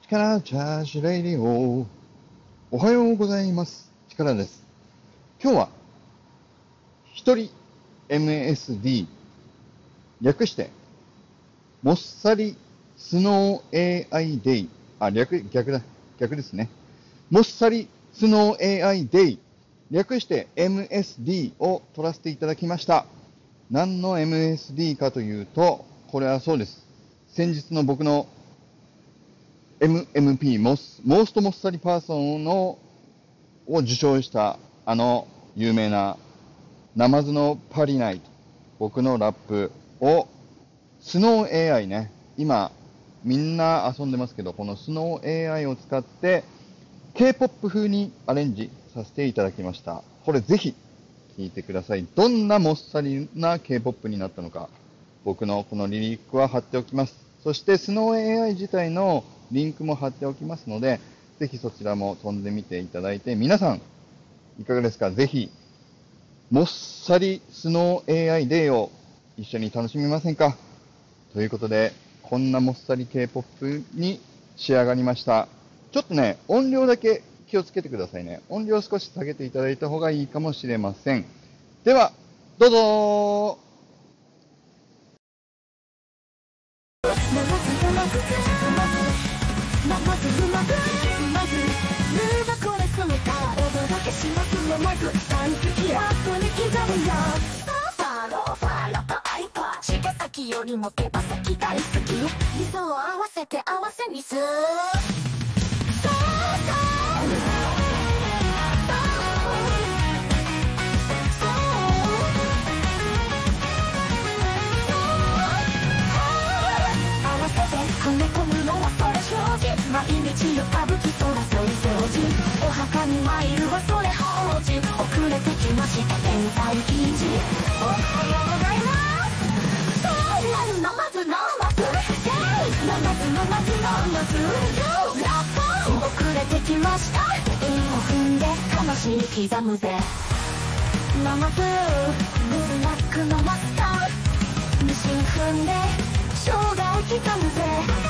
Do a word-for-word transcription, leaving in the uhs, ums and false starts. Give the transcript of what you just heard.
力チャージレディオ。おはようございます。力です。今日は一人 エムエスディー、略してもっさりスノー エーアイ デイ、あ、略、逆だ、逆ですね。もっさりスノー エーアイ デイ、略して エムエスディー を取らせていただきました。何の エムエスディー かというと、これはそうです。先日の僕の エムエムピー、モス、モーストモッサリパーソンのを受賞したあの有名なナマズのパリナイト、僕のラップをスノー エーアイ ね、今みんな遊んでますけど、このスノー エーアイ を使って K-ポップ 風にアレンジさせていただきました。これぜひ聴いてください。どんなもっさりな K-ポップ になったのか、僕のこのリリックは貼っておきます。そしてスノー エーアイ 自体のリンクも貼っておきますので、ぜひそちらも飛んでみていただいて、皆さんいかがですか？ぜひもっさりスノー エーアイ デーを一緒に楽しみませんか？ということで、こんなもっさり K-ポップ に仕上がりました。ちょっとね、音量だけ気をつけてくださいね。音量少し下げていただいた方がいいかもしれません。ではどうぞー。まずまずまずまずルーバコレスのカードだけしますのまず短期ラップに刻むよファローファロとアイパー手羽先よりも手羽先大好き理想を合わせて合わせにするそう毎日の歌舞伎とらそう掃除お墓に参るはそれ放置遅れてきました天才記事おはようございますそうなるのまずのまずのまずのまずのまずラッパー遅れてきました韻を踏んで魂刻むぜのまずブラックのマスターミシン踏んで生姜を刻むぜ